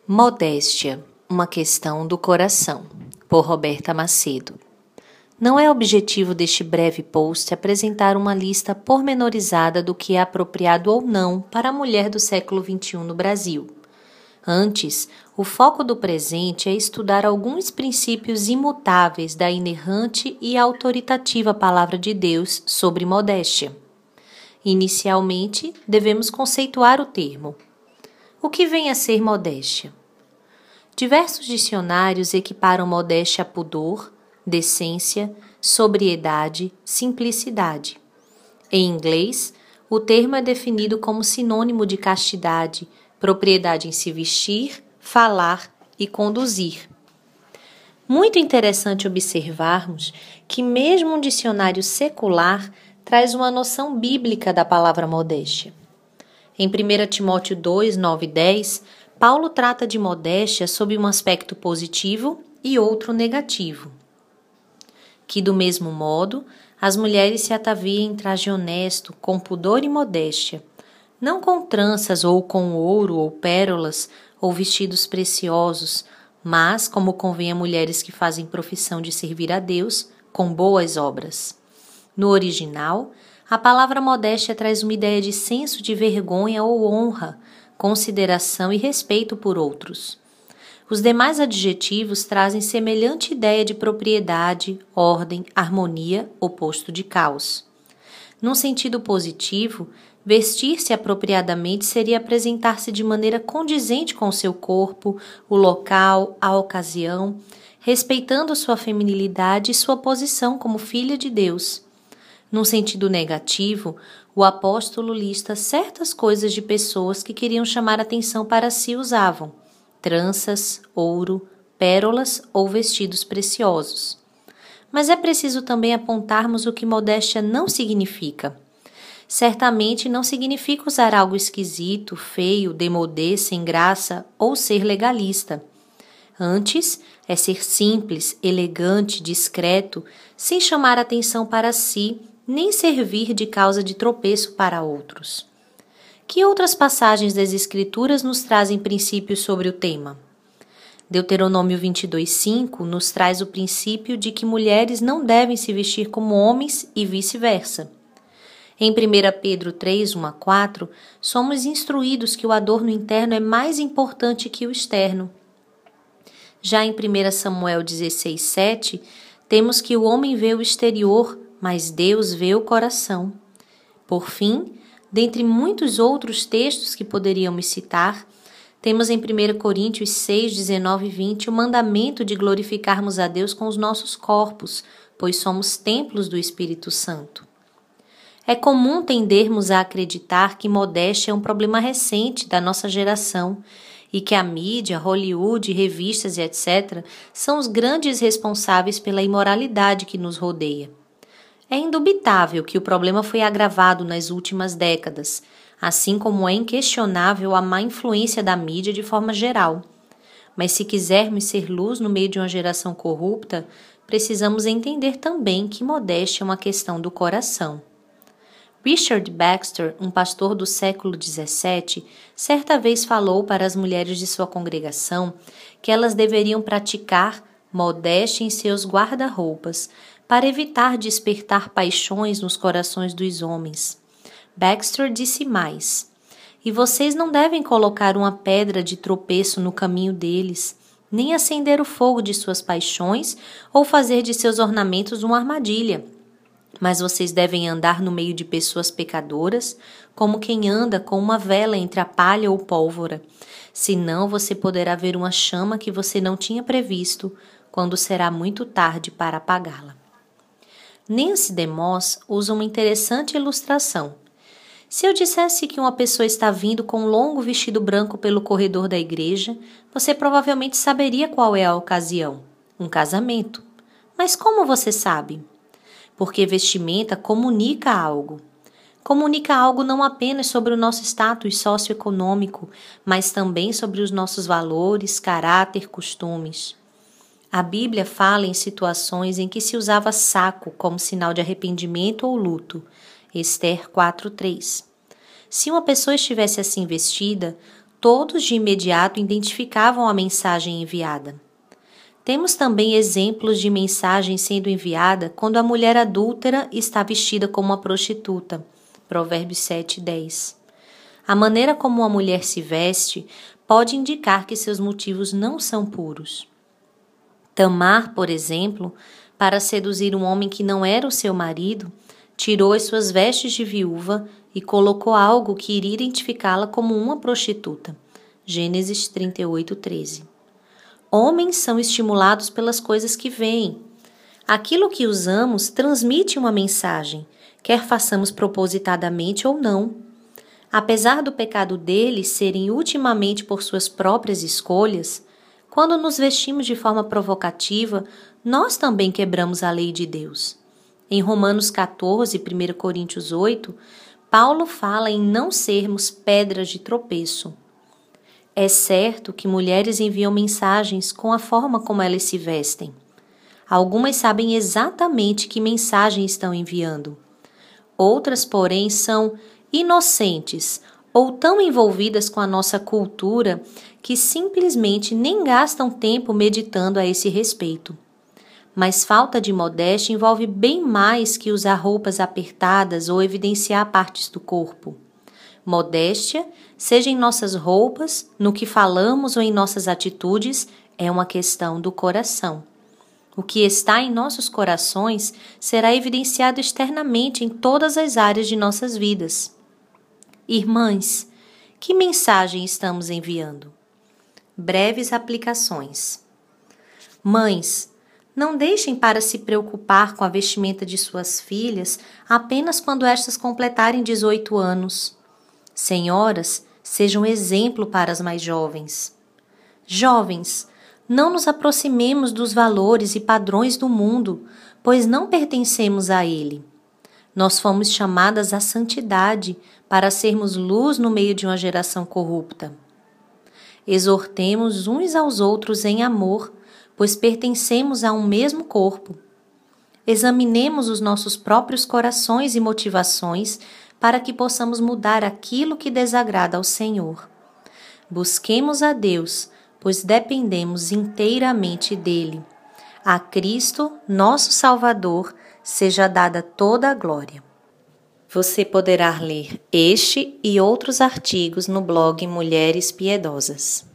Modéstia, uma questão do coração, por Roberta Macedo. Não é objetivo deste breve post apresentar uma lista pormenorizada do que é apropriado ou não para a mulher do século XXI no Brasil. Antes, o foco do presente é estudar alguns princípios imutáveis da inerrante e autoritativa Palavra de Deus sobre modéstia. Inicialmente, devemos conceituar o termo. O que vem a ser modéstia? Diversos dicionários equiparam modéstia a pudor, decência, sobriedade, simplicidade. Em inglês, o termo é definido como sinônimo de castidade, propriedade em se vestir, falar e conduzir. Muito interessante observarmos que mesmo um dicionário secular traz uma noção bíblica da palavra modéstia. Em 1 Timóteo 2, 9 e 10, Paulo trata de modéstia sob um aspecto positivo e outro negativo. Que, do mesmo modo, as mulheres se ataviem em traje honesto, com pudor e modéstia, não com tranças ou com ouro ou pérolas ou vestidos preciosos, mas como convém a mulheres que fazem profissão de servir a Deus, com boas obras. No original, a palavra modéstia traz uma ideia de senso de vergonha ou honra, consideração e respeito por outros. Os demais adjetivos trazem semelhante ideia de propriedade, ordem, harmonia, oposto de caos. Num sentido positivo, vestir-se apropriadamente seria apresentar-se de maneira condizente com o seu corpo, o local, a ocasião, respeitando sua feminilidade e sua posição como filha de Deus. Num sentido negativo, o apóstolo lista certas coisas de pessoas que queriam chamar atenção para si usavam: tranças, ouro, pérolas ou vestidos preciosos. Mas é preciso também apontarmos o que modéstia não significa. Certamente não significa usar algo esquisito, feio, demodê, sem graça ou ser legalista. Antes, é ser simples, elegante, discreto, sem chamar atenção para si, nem servir de causa de tropeço para outros. Que outras passagens das Escrituras nos trazem princípios sobre o tema? Deuteronômio 22:5 nos traz o princípio de que mulheres não devem se vestir como homens e vice-versa. Em 1 Pedro 3:1-4, somos instruídos que o adorno interno é mais importante que o externo. Já em 1 Samuel 16:7, temos que o homem vê o exterior, mas Deus vê o coração. Por fim, dentre muitos outros textos que poderíamos citar, temos em 1 Coríntios 6, 19 e 20 o mandamento de glorificarmos a Deus com os nossos corpos, pois somos templos do Espírito Santo. É comum tendermos a acreditar que modéstia é um problema recente da nossa geração e que a mídia, Hollywood, revistas e etc. são os grandes responsáveis pela imoralidade que nos rodeia. É indubitável que o problema foi agravado nas últimas décadas, assim como é inquestionável a má influência da mídia de forma geral. Mas se quisermos ser luz no meio de uma geração corrupta, precisamos entender também que modéstia é uma questão do coração. Richard Baxter, um pastor do século XVII, certa vez falou para as mulheres de sua congregação que elas deveriam praticar modéstia em seus guarda-roupas, para evitar despertar paixões nos corações dos homens. Baxter disse mais: "E vocês não devem colocar uma pedra de tropeço no caminho deles, nem acender o fogo de suas paixões ou fazer de seus ornamentos uma armadilha. Mas vocês devem andar no meio de pessoas pecadoras, como quem anda com uma vela entre a palha ou pólvora. Senão você poderá ver uma chama que você não tinha previsto, quando será muito tarde para apagá-la." Nancy DeMoss usa uma interessante ilustração. Se eu dissesse que uma pessoa está vindo com um longo vestido branco pelo corredor da igreja, você provavelmente saberia qual é a ocasião: um casamento. Mas como você sabe? Porque vestimenta comunica algo. Comunica algo não apenas sobre o nosso status socioeconômico, mas também sobre os nossos valores, caráter, costumes. A Bíblia fala em situações em que se usava saco como sinal de arrependimento ou luto. Ester 4:3. Se uma pessoa estivesse assim vestida, todos de imediato identificavam a mensagem enviada. Temos também exemplos de mensagem sendo enviada quando a mulher adúltera está vestida como uma prostituta. Provérbios 7:10. A maneira como uma mulher se veste pode indicar que seus motivos não são puros. Tamar, por exemplo, para seduzir um homem que não era o seu marido, tirou as suas vestes de viúva e colocou algo que iria identificá-la como uma prostituta. Gênesis 38:13. Homens são estimulados pelas coisas que veem. Aquilo que usamos transmite uma mensagem, quer façamos propositadamente ou não. Apesar do pecado deles serem ultimamente por suas próprias escolhas, quando nos vestimos de forma provocativa, nós também quebramos a lei de Deus. Em Romanos 14 e 1 Coríntios 8, Paulo fala em não sermos pedras de tropeço. É certo que mulheres enviam mensagens com a forma como elas se vestem. Algumas sabem exatamente que mensagem estão enviando. Outras, porém, são inocentes ou tão envolvidas com a nossa cultura que simplesmente nem gastam tempo meditando a esse respeito. Mas falta de modéstia envolve bem mais que usar roupas apertadas ou evidenciar partes do corpo. Modéstia, seja em nossas roupas, no que falamos ou em nossas atitudes, é uma questão do coração. O que está em nossos corações será evidenciado externamente em todas as áreas de nossas vidas. Irmãs, que mensagem estamos enviando? Breves aplicações. Mães, não deixem para se preocupar com a vestimenta de suas filhas apenas quando estas completarem 18 anos. Senhoras, sejam exemplo para as mais jovens. Jovens, não nos aproximemos dos valores e padrões do mundo, pois não pertencemos a ele. Nós fomos chamadas à santidade para sermos luz no meio de uma geração corrupta. Exortemos uns aos outros em amor, pois pertencemos a um mesmo corpo. Examinemos os nossos próprios corações e motivações para que possamos mudar aquilo que desagrada ao Senhor. Busquemos a Deus, pois dependemos inteiramente dele. A Cristo, nosso Salvador, seja dada toda a glória. Você poderá ler este e outros artigos no blog Mulheres Piedosas.